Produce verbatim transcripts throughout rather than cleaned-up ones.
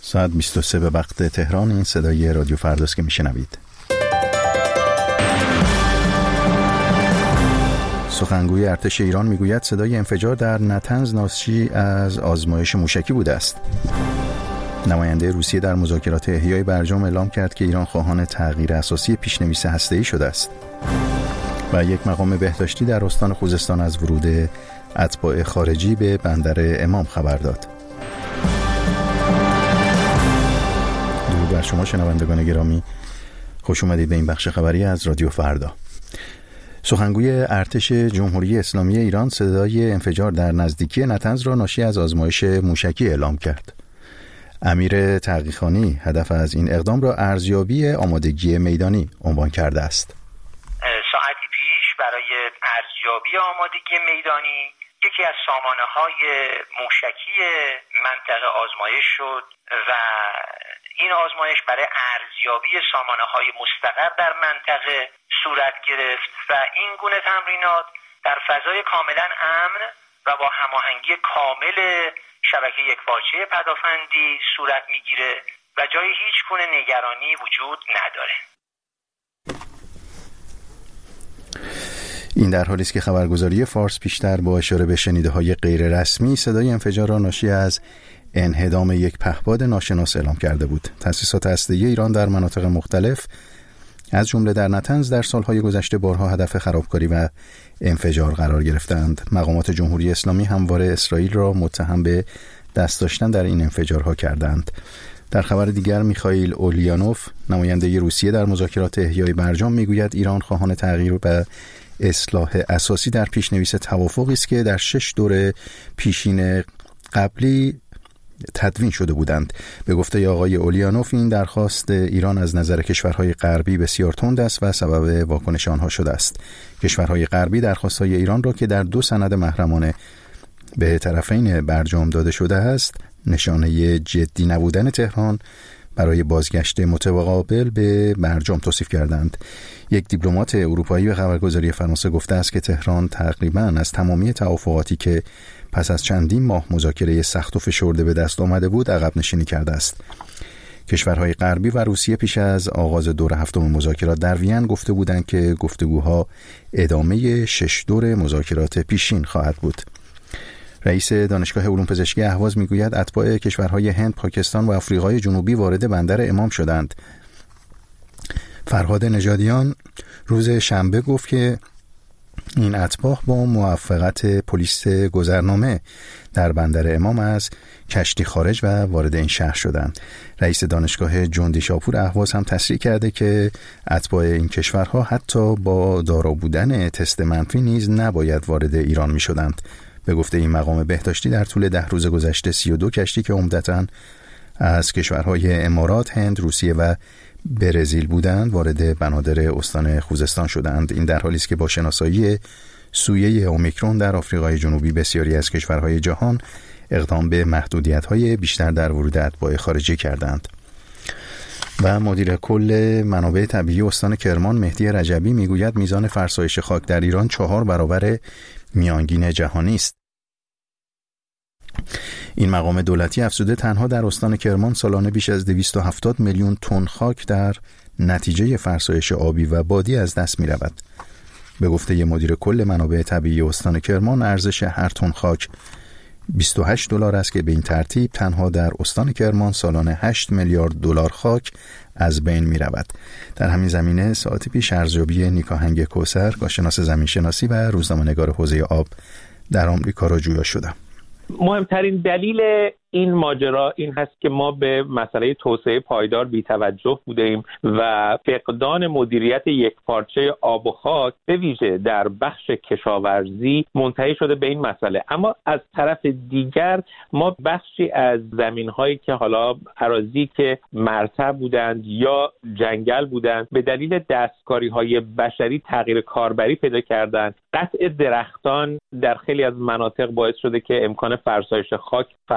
ساعت بیست و سه به وقت تهران. این صدای رادیو فرداست که میشنوید. سخنگوی ارتش ایران میگوید صدای انفجار در نتنز ناشی از آزمایش موشکی بوده است. نماینده روسیه در مذاکرات احیای برجام اعلام کرد که ایران خواهان تغییر اساسی پیش‌نویس هسته‌ای شده است. و یک مقام بهداشتی در استان خوزستان از ورود اتباع خارجی به بندر امام خبر داد. درود بر شما شنوندگان گرامی، خوش اومدید به این بخش خبری از رادیو فردا. سخنگوی ارتش جمهوری اسلامی ایران صدای انفجار در نزدیکی نتنز را ناشی از آزمایش موشکی اعلام کرد. امیر تقی‌خانی هدف از این اقدام را ارزیابی آمادگی میدانی عنوان کرده است. ساعتی پیش برای ارزیابی آمادگی میدانی یکی از سامانه‌های موشکی منطقه آزمایش شد و این آزمایش برای ارزیابی سامانه‌های مستقر در منطقه صورت گرفت و این گونه تمرینات در فضای کاملا امن و با هماهنگی کامل شبکه یکپارچه پدافندی صورت میگیره و جای هیچ گونه نگرانی وجود نداره. این در حالی است که خبرگزاری فارس پیشتر با اشاره به شنیده‌های غیر رسمی صدای انفجار را ناشی از انهدام یک پهپاد ناشناس اعلام کرده بود. تأسیسات هسته‌ای ایران در مناطق مختلف از جمله در نتنز در سالهای گذشته بارها هدف خرابکاری و انفجار قرار گرفتند. مقامات جمهوری اسلامی همواره اسرائیل را متهم به دست داشتن در این انفجارها کردند. در خبر دیگر میخائیل اولیانوف نماینده روسیه در مذاکرات احیای برجام میگوید ایران خواهان تغییر و اصلاح اساسی در پیشنویس توافقی است که در شش دوره پیشین قبلی تدوین شده بودند. به گفته آقای اولیانوف این درخواست ایران از نظر کشورهای غربی بسیار تند است و سبب واکنش آنها شده است. کشورهای غربی درخواست‌های ایران را که در دو سند محرمانه به طرفین برجام داده شده است نشانه جدی نبودن تهران برای بازگشت متقابل به برجام توصیف کردند. یک دیپلمات اروپایی به خبرگزاری فرانسه گفته است که تهران تقریباً از تمامی توافقاتی که پس از چندین ماه مذاکره سخت و فشرده به دست آمده بود عقب نشینی کرده است. کشورهای غربی و روسیه پیش از آغاز دور هفتم مذاکرات در وین گفته بودند که گفتگوها ادامه شش دور مذاکرات پیشین خواهد بود. رئیس دانشگاه علوم پزشکی اهواز میگوید اتباع کشورهای هند، پاکستان و آفریقای جنوبی وارد بندر امام شدند. فرهاد نژادیان روز شنبه گفت که این اتباع با موافقت پلیس گذرنامه در بندر امام از کشتی خارج و وارد این شهر شدند. رئیس دانشگاه جندی شاپور اهواز هم تصریح کرده که اتباع این کشورها حتی با دارا بودن تست منفی نیز نباید وارد ایران می شدند. به گفته این مقام بهداشتی در طول ده روز گذشته سی و دو کشتی که عمدتاً از کشورهای امارات، هند، روسیه و برزیل بودند وارد بنادر استان خوزستان شدند. این در حالی است که با شناسایی سویه اومیکرون در آفریقای جنوبی بسیاری از کشورهای جهان اقدام به محدودیت‌های بیشتر در ورود اتباع خارجی کردند. و مدیر کل منابع طبیعی استان کرمان مهدی رجبی میگوید میزان فرسایش خاک در ایران چهار برابر میانگین جهانی است. این مقام دولتی افزوده تنها در استان کرمان سالانه بیش از دویست و هفتاد میلیون تن خاک در نتیجه فرسایش آبی و بادی از دست می رود. به گفته مدیر کل منابع طبیعی استان کرمان ارزش هر تن خاک بیست و هشت دلار است که به این ترتیب تنها در استان کرمان سالانه هشت میلیارد دلار خاک از بین می رود. در همین زمینه ساعتی پیش ارزیابی نیکاهنگ کوثر، کارشناس زمینشناسی و روزنامه‌نگار حوزه آب در آمریکا را جویا شدم. مهمترین دلیل این ماجرا این هست که ما به مسئله توسعه پایدار بی‌توجه بودیم و فقدان مدیریت یکپارچه آب و خاک به ویژه در بخش کشاورزی منتهی شده به این مسئله. اما از طرف دیگر ما بخشی از زمین‌هایی که حالا اراضی که مرتع بودند یا جنگل بودند به دلیل دستکاری‌های بشری تغییر کاربری پیدا کردند. قطع درختان در خیلی از مناطق باعث شده که امکان فرسایش خاک فراهم‌تر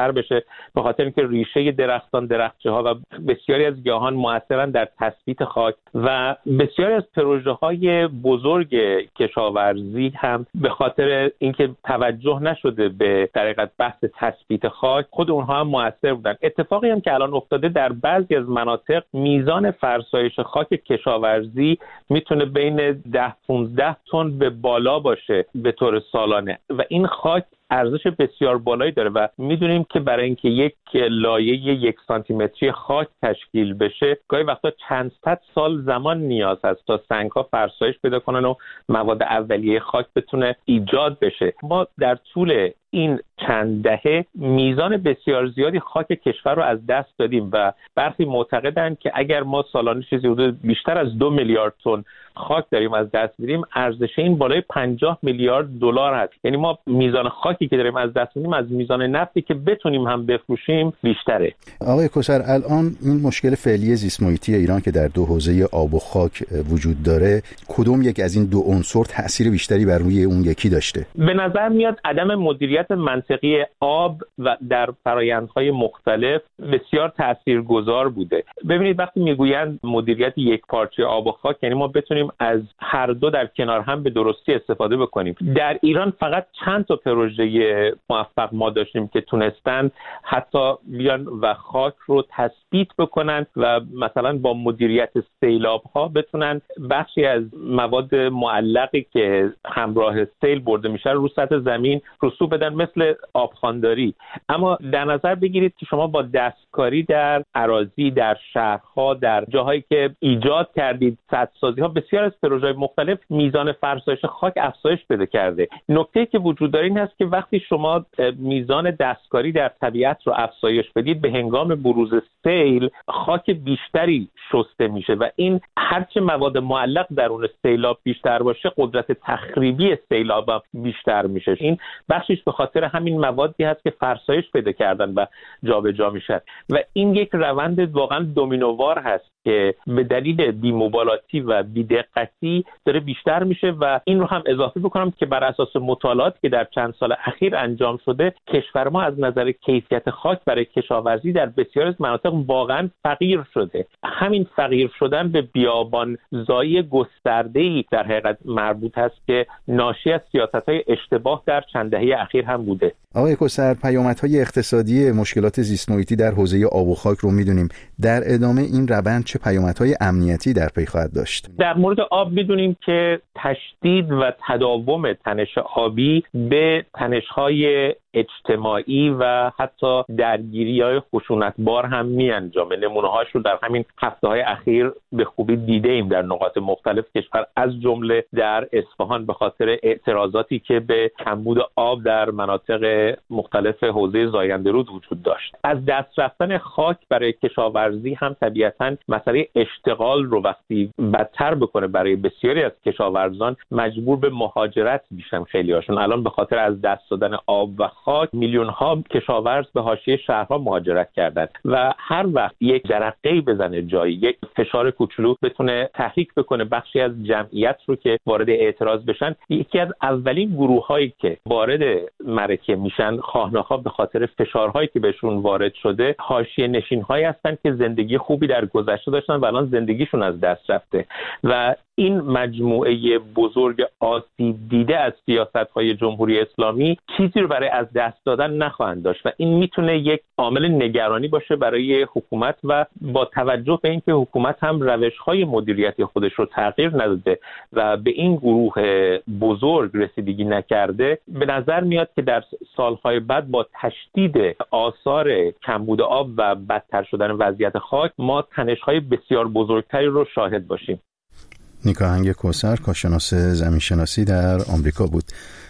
تر بشه، به خاطر اینکه ریشه درختان، درختچه‌ها و بسیاری از گیاهان موثرن در تثبیت خاک و بسیاری از پروژه‌های بزرگ کشاورزی هم به خاطر اینکه توجه نشده به در حقیقت بحث تثبیت خاک، خود اونها هم موثر بودن. اتفاقی هم که الان افتاده در بعضی از مناطق میزان فرسایش خاک کشاورزی میتونه بین ده پانزده تن به بالا باشه به طور سالانه و این خاک ارزش بسیار بالایی داره و میدونیم که برای اینکه یک لایه یک سانتی متری خاک تشکیل بشه گاهی وقتا چند صد سال زمان نیاز هست تا سنگ‌ها فرسایش پیدا کنن و مواد اولیه خاک بتونه ایجاد بشه. ما در طول این چند دهه میزان بسیار زیادی خاک کشور رو از دست دادیم و برخی معتقدند که اگر ما سالانه چیزی حدود بیشتر از دو میلیارد تن خاک داریم از دست میدیم، ارزش این بالای پنجاه میلیارد دلار هست. یعنی ما میزان خاکی که داریم از دست میدیم از میزان نفتی که بتونیم هم بفروشیم بیشتره. آقای کوثر، الان این مشکل فعلی زیست محیطی ایران که در دو حوزه آب و خاک وجود داره، کدوم یک از این دو عنصر تأثیر بیشتری بر روی اون یکی داشته؟ به نظر میاد عدم مدیریت منطقی آب و در فرآیندهای مختلف بسیار تاثیرگذار بوده. ببینید وقتی میگویند مدیریت یکپارچه آب و خاک، یعنی ما بتونیم از هر دو در کنار هم به درستی استفاده بکنیم. در ایران فقط چند تا پروژه موفق ما داشتیم که تونستن حتی بیان و خاک رو تثبیت بکنن و مثلا با مدیریت سیلاب ها بتونن بخشی از مواد معلقی که همراه سیل برده میشه رو سطح زمین رسوب بدن، مثل آبخوانداری. اما در نظر بگیرید که شما با دستکاری در اراضی، در شهرها، در جاهایی که ایجاد کردید سدسازی ها، بسیار از پروژه‌های مختلف میزان فرسایش خاک افزایش پیدا کرده. نکته‌ای که وجود داره این هست که وقتی شما میزان دستکاری در طبیعت رو افزایش بدید، به هنگام بروز سیل خاک بیشتری شسته میشه و این هرچه مواد معلق درون سیلاب بیشتر باشه، قدرت تخریبی سیلاب بیشتر میشه. این بخشش به خاطر همین موادی هست که فرسایش پیدا کردن و جابجا میشن و این یک روند واقعا دومینووار هست که به دلیل بی‌مبالاتی و بی‌دقتی داره بیشتر میشه. و این رو هم اضافه بکنم که بر اساس مطالعاتی که در چند سال اخیر انجام شده، کشور ما از نظر کیفیت خاک برای کشاورزی در بسیاری از مناطق واقعا فقیر شده. همین فقیر شدن به بیابانزایی گسترده‌ای در حقیقت مربوط است که ناشی از سیاست‌های اشتباه در چند دهه اخیر هم بوده. آقای کوثر، پیامدهای اقتصادی مشکلات زیست محیطی در حوزه آب و خاک رو میدونیم. در ادامه این روند چه پیامدهای امنیتی در پی خواهد داشت؟ در مورد آب میدونیم که تشدید و تداوم تنش آبی به تنش‌های اجتماعی و حتی درگیری‌های خشونتبار هم می‌انجامه. نمونه‌هاش رو در همین هفته‌های اخیر به خوبی دیده‌ایم در نقاط مختلف کشور، از جمله در اصفهان به خاطر اعتراضاتی که به کمبود آب در مناطق مختلف حوزه زاینده‌رود وجود داشت. از دست رفتن خاک برای کشاورزی هم طبیعتاً مسئله اشتغال رو وقتی بدتر بکنه برای بسیاری از کشاورزان، مجبور به مهاجرت میشن. خیلی‌هاشون الان به خاطر از دست دادن آب و خاک میلیون ها کشاورز به حاشیه شهرها مهاجرت کردند و هر وقت یک جرقه‌ای بزنه جایی، یک فشار کوچولو بتونه تحریک بکنه بخشی از جمعیت رو که وارد اعتراض بشن، یکی از اولین گروه‌هایی که وارد معرکه میشن خواه‌ناخواه به خاطر فشارهایی که بهشون وارد شده، حاشیه نشین‌هایی هستن که زندگی خوبی در گذشته داشتن و الان زندگیشون از دست رفته و این مجموعه بزرگ آسیب دیده از سیاست‌های جمهوری اسلامی چیزی رو برای از دست دادن نخواهند داشت و این میتونه یک عامل نگرانی باشه برای حکومت و با توجه به اینکه حکومت هم روش‌های مدیریتی خودش رو تغییر نداده و به این گروه بزرگ رسیدگی نکرده، به نظر میاد که در سالهای بعد با تشدید آثار کمبود آب و بدتر شدن وضعیت خاک ما تنش‌های بسیار بزرگتری رو شاهد باشیم. نیکاهنگ کوثر، کارشناس زمینشناسی در آمریکا بود.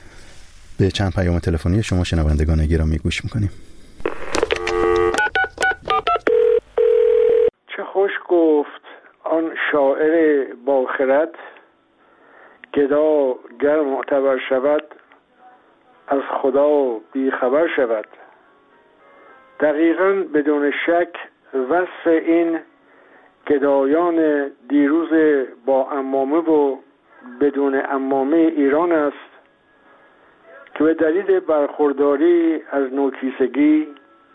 به چند پیام تلفنی شما شنوندگان گرامی گوش میکنیم. چه خوش گفت آن شاعر با خرد، گدا گر معتبر شود از خدا بی خبر شود. دقیقاً بدون شک وصف این گدایان دیروز با عمامه و بدون عمامه ایران است که به دلیل برخورداری از نوکیسگی،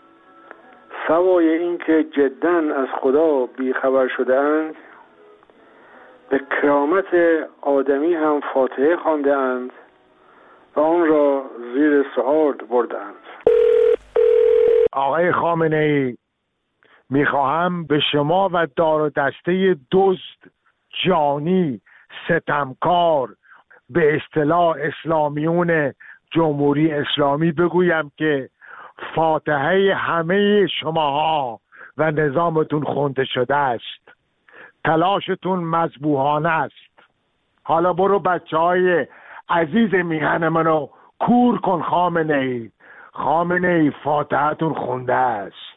سوای اینکه جداً از خدا بیخبر شده‌اند، به کرامت آدمی هم فاتحه خوانده‌اند و آن را زیر سوال بردند. آقای خامنه‌ای، میخواهم به شما و دار و دسته دوست، جانی، ستمکار، به اصطلاح اسلامیون جمهوری اسلامی بگویم که فاتحه همه شماها و نظامتون خونده شده است. تلاشتون مذبوحانه است. حالا برو بچه های عزیز میهن منو کور کن. خامنه ای خامنه ای فاتحتون خونده است.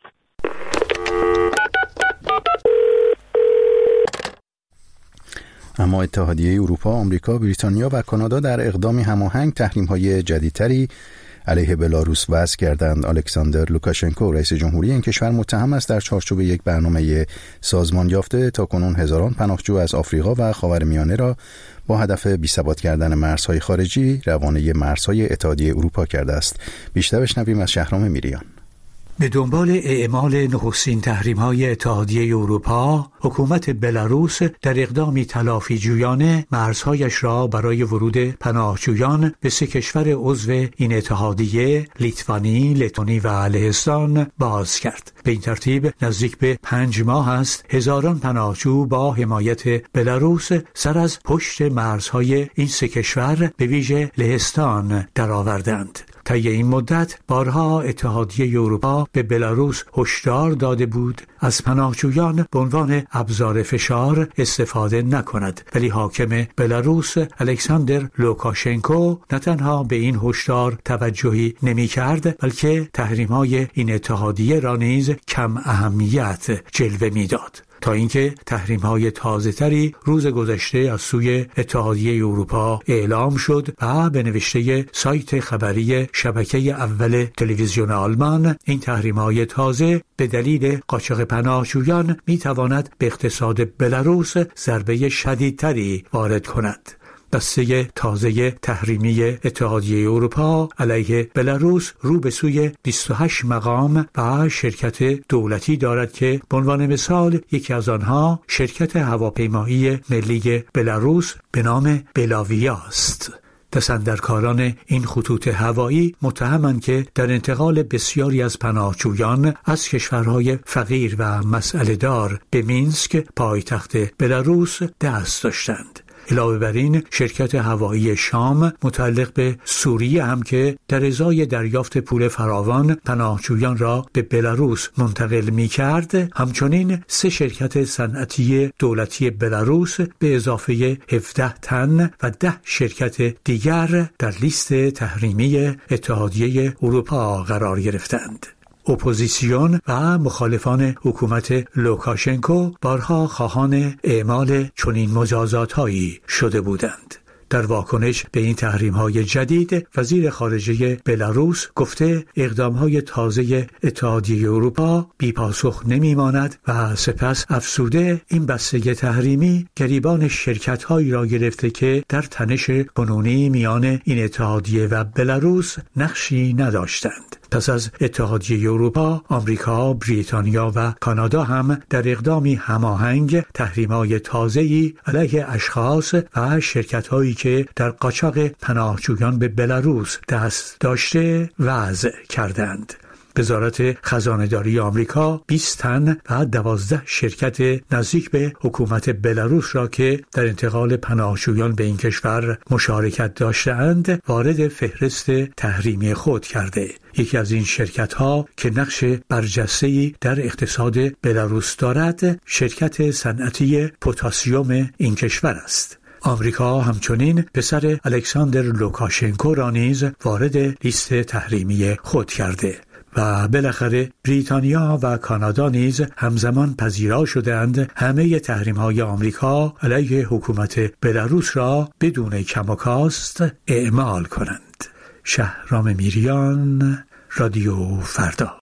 اما اتحادیه اروپا، آمریکا، بریتانیا و کانادا در اقدامی هماهنگ تحریم‌های جدیدتری علیه بلاروس وضع کردند. الکساندر لوکاشنکو رئیس جمهوری این کشور متهم است در چارچوب یک برنامه سازمان یافته تاکنون هزاران پناهجو از آفریقا و خاورمیانه را با هدف بی‌ثبات کردن مرزهای خارجی روانه مرزهای اتحادیه اروپا کرده است. بیشتر بشنویم از شهرام میریان. به دنبال اعمال نخستین تحریم‌های اتحادیه اروپا، حکومت بلاروس در اقدامی تلافی جویانه مرزهایش را برای ورود پناهجویان به سه کشور عضو این اتحادیه، لیتوانی، لتونی و لهستان باز کرد. به این ترتیب نزدیک به پنج ماه است هزاران پناهجو با حمایت بلاروس سر از پشت مرزهای این سه کشور به ویژه لهستان درآوردند. طی این مدت بارها اتحادیه اروپا به بلاروس هشدار داده بود از پناهجویان به عنوان ابزار فشار استفاده نکند، ولی حاکم بلاروس الکساندر لوکاشنکو نه تنها به این هشدار توجهی نمی کرد، بلکه تحریم‌های این اتحادیه را نیز کم اهمیت جلوه می داد. تا اینکه تحریم‌های تازه‌تری روز گذشته از سوی اتحادیه اروپا اعلام شد و به نوشته سایت خبری شبکه اول تلویزیون آلمان، این تحریم‌های تازه به دلیل قاچاق پناهجویان می‌تواند به اقتصاد بلاروس ضربه شدیدتری وارد کند. دسته تازه تحریمی اتحادیه اروپا علیه بلاروس رو به سوی بیست و هشت مقام و شرکت دولتی دارد که به عنوان مثال یکی از آنها شرکت هواپیمایی ملی بلاروس به نام بلاویا است. دستاندرکاران این خطوط هوایی متهمند که در انتقال بسیاری از پناهجویان از کشورهای فقیر و مسئله دار به مینسک پایتخت بلاروس دست داشتند. علاوه بر این شرکت هوایی شام متعلق به سوریه هم که در ازای دریافت پول فراوان پناهجویان را به بلاروس منتقل می کرد، همچنین سه شرکت صنعتی دولتی بلاروس به اضافه هفده تن و ده شرکت دیگر در لیست تحریمی اتحادیه اروپا قرار گرفتند. اپوزیسیون و مخالفان حکومت لوکاشنکو بارها خواهان اعمال چنین مجازات‌هایی شده بودند. در واکنش به این تحریم‌های جدید، وزیر خارجه بلاروس گفته اقدام‌های تازه اتحادیه اروپا بی‌پاسخ نمی‌ماند و سپس افزوده این بستگی تحریمی گریبان شرکت‌هایی را گرفته که در تنش کنونی میان این اتحادیه و بلاروس نقشی نداشتند. پس از اتحادیه اروپا، آمریکا، بریتانیا و کانادا هم در اقدامی هماهنگ تحریم‌های تازه‌ای علیه اشخاص و شرکت‌هایی که در قاچاق پناهجویان به بلاروس دست داشته وضع کردند. وزارت خزانه‌داری آمریکا بیست تن و دوازده شرکت نزدیک به حکومت بلاروس را که در انتقال پناهجویان به این کشور مشارکت داشته‌اند وارد فهرست تحریمی خود کرده. یکی از این شرکت‌ها که نقش برجسته‌ای در اقتصاد بلاروس دارد، شرکت صنعتی پتاسیم این کشور است. آمریکا همچنین پسر الکساندر لوکاشنکو را نیز وارد لیست تحریمی خود کرده. و بالاخره بریتانیا و کانادا نیز همزمان پذیرا شدند همه تحریم‌های آمریکا علیه حکومت بلاروس را بدون کم و کاست اعمال کنند. شهرام میریان، رادیو فردا.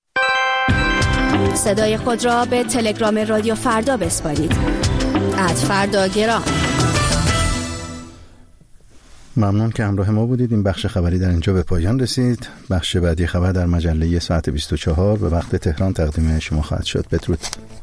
صدای خود را به تلگرام رادیو فردا بسپارید. ات فردا گرام. ممنون که همراه ما بودید. این بخش خبری در اینجا به پایان رسید. بخش بعدی خبر در مجله ساعت بیست و چهار به وقت تهران تقدیم شما خواهد شد. بدرود.